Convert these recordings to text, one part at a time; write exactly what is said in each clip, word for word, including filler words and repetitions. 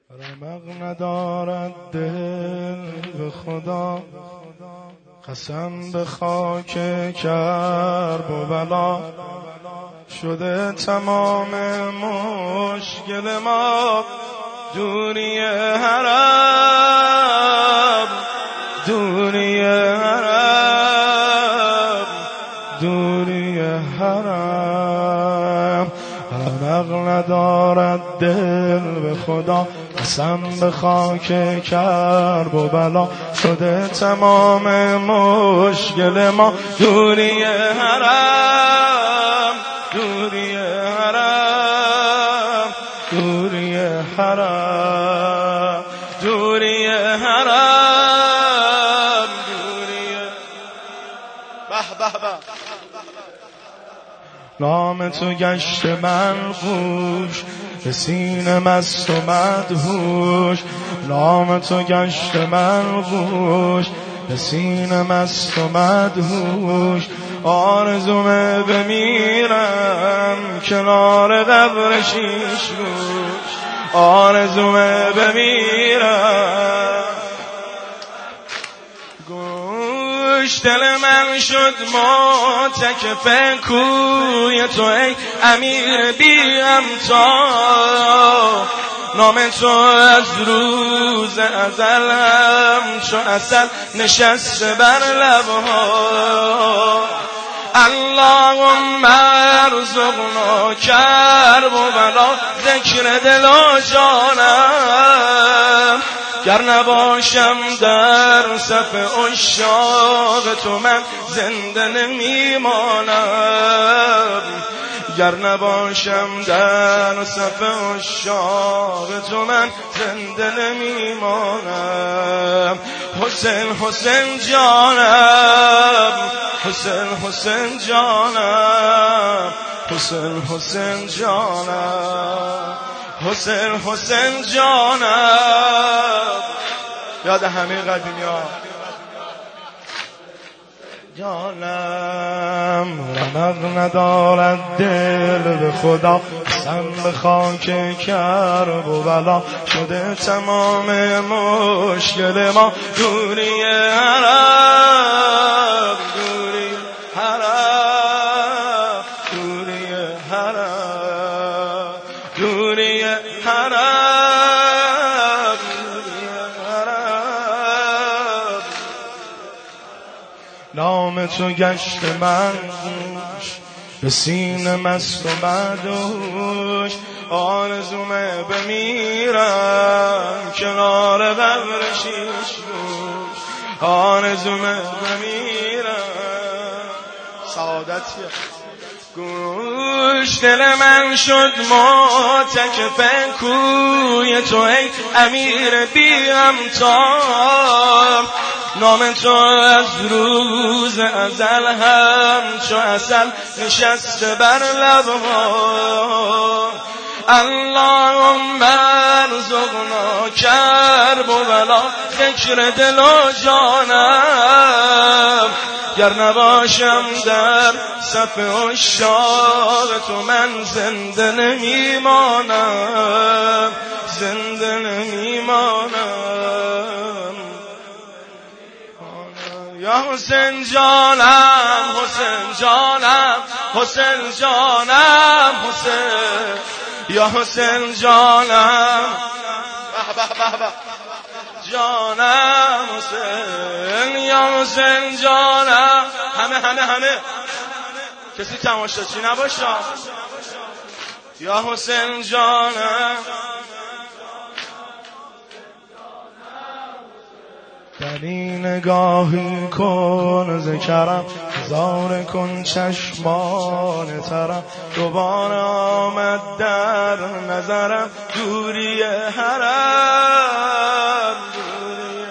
رمق ندارد دل به خدا، قسم به خاک کرب و بلا، شده تمام مشکل ما دوری حرم، دوری حرم، دوری حرم. رمق ندارد دل به خدا، قسم به خاک کرب و بلا، شده تمام مشکل ما دوری حرم، دوری حرم، دوری حرم، دوری حرم، دوری به به به. نام تو گشت منقوش به سینه مست و مدهوش، نام تو گشت منقوش به سینه مست و مدهوش. آرزومه بمیرم کنار قبر شیش گوش، آرزومه بمیرم گوش. دل من شد معتکف کوی تو ای امیر بی امتا، نام تو از روز ازل همچو عسل نشسته بر لبها. اللهم ارزقنا کرب و بلا ذکر دل و جانم، گر نباشم در صف عشاق تو من زنده نمیمانم، گر نباشم در صف عشاق تو من زنده نمیمانم. حسین حسین جانم، حسین حسین جانم، حسین حسین جانم، حسین حسین جانم. یاد همه قدیمی ها جانم. رمق ندارد دل به خدا، قسم به خاک کرب و بلا، شده تمام مشکل ما دوری حرم، دوری حرم، دوری حرم، دوری حرم، دوری حرم. نام تو گشت منقوش به سینه مست و مدهوش. آرزومه بمیرم کنار قبر شیش گوش، آرزومه بمیرم سعادتیه گوش. دل من شد معتکف کوی تو ای امیر بی امتا، نام تو از روز ازل همچو عسل نشسته بر لبها. اللهم ارزقنا کرب و بلا ذکر دل و جانم، گر نباشم در صف عشاق تو من زنده نمیمانم، زنده نمیمانم. یا حسین جانم، حسین جانم، حسین جانم، حسین یا حسین جانم، به به به به جانم حسین، یا حسین جانم. همه همه همه کسی تماشاچی نباشه. یا حسین جانم. در این نگاهی کن ذکرم، هزار کن چشمان ترم، دوباره آمد در نظرم دوری حرم، دوری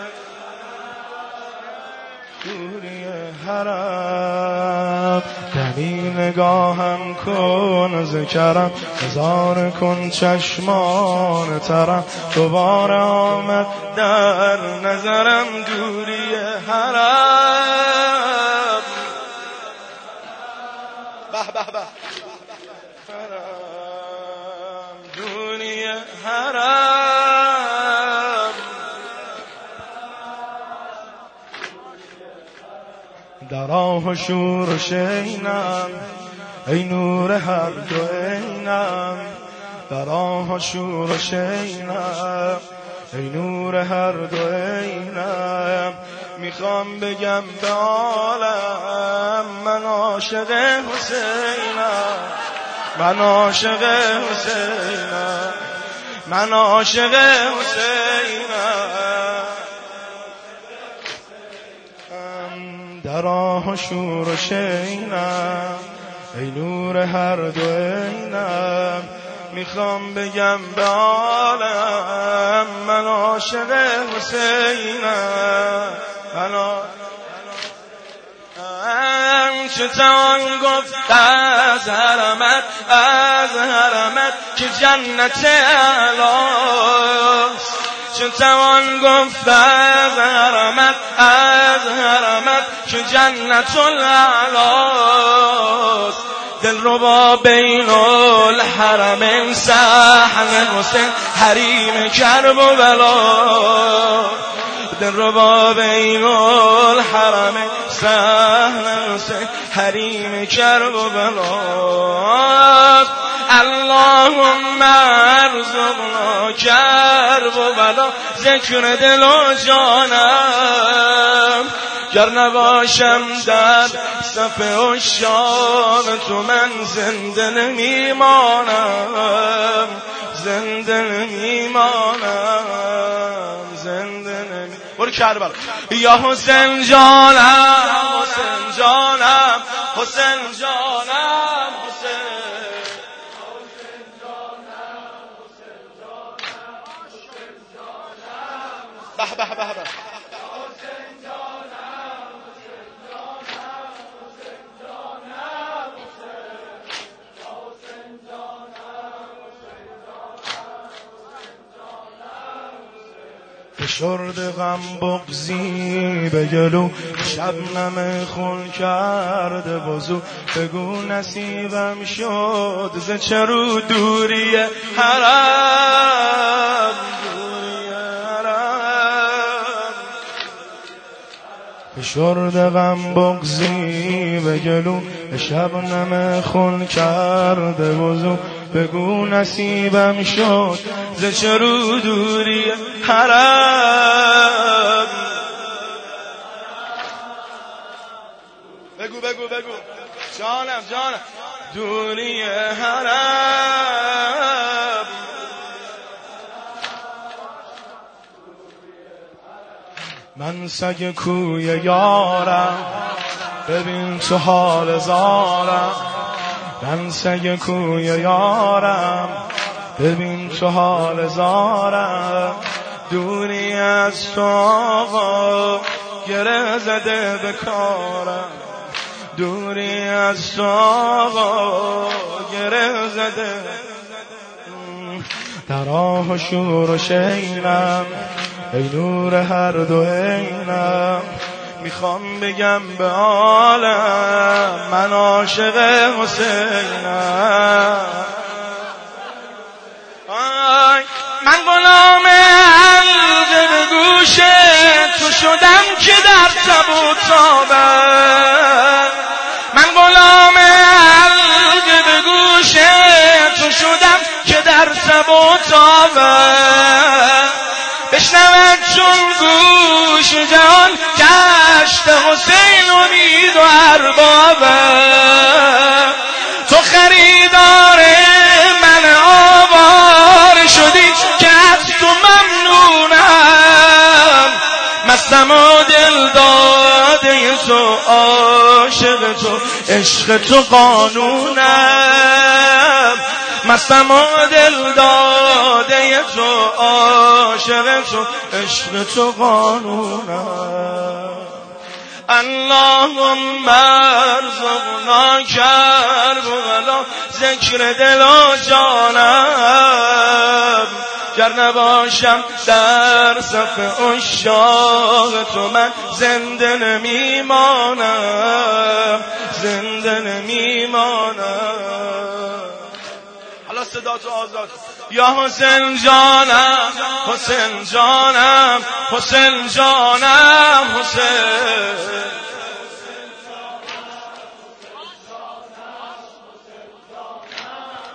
دوری حرم. در این نگاهم کن ذکرم، هزار کن چشمان ترم، دوباره آمد در نظرم دوری حرم. به به به حرم، دوری حرم. در آه و شور و شینم ای نور هر دو عینم در آه و شور و شینم ای نور هر دو عینم میخوام بگم به عالم من عاشق حسینم من عاشق حسینم من عاشق حسینم در آه و شور و شینم ای نور هر دو عینم میخوام بگم به عالم من عاشق حسینم من چه توان گفت از حرمت از حرمت که جنت اعلاست چه توان گفت از حرمت از حرمت که جنت الاعلاست دل ربا بین الحرمین صحن حسین حریم کرب و بلا دل ربا بین الحرمین صحن حسین حریم کرب و بلا اللهم ارزقنا کرب و بلا ذکر دل و جانم گر نباشم در صف عشاق تو من زنده نمیمانم زنده نمیمانم زنده نمی برو کربلا یا حسین جانم حسین جانم حسین جانم حسین به به به به فشرد غم بغزی به گلو شبنم خون کرده بازو بگو نصیبم شد ز چرو دوری حرم دوری حرم فشرد غم بغزی به گلو شبنم خون کرده بازو بگو نصیبم شد ز چرو دوری حرم بگو بگو بگو جانم جانم دوری حرم من سگ کوی یارم ببین تو حال زارم من سگ کوی یارم ببین تو حال زارم دوری از تو آقا گره زده به کارم دوری از تو آقا گره زده در آه و شور و شینم ای نور هر دو عینم میخوام بگم به عالم من عاشق حسینم من غلام حلقه به گوش تو شدم که در تبوت تابم من غلام حلقه به گوش تو شدم که در تبوت تابم بشنود چون گوش جهان کشت حسین امید و اربابم تو خریدار من آوار شدی که از تو ممنونم مستم و دل داده تو عاشق تو عشق تو قانونم مستم و دل داده تو عاشق تو عشق تو قانونم اللهم ارزقنا کرب و بلا ذکر دل و جانم گر نباشم در صف عشاق تو من زنده نمیمانم زنده نمیمانم حالا صدا تو آزاد یا حسین جانم حسین جانم حسین جانم حسین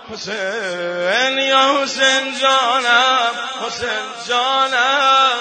حسین یا حسین جانم حسین جانم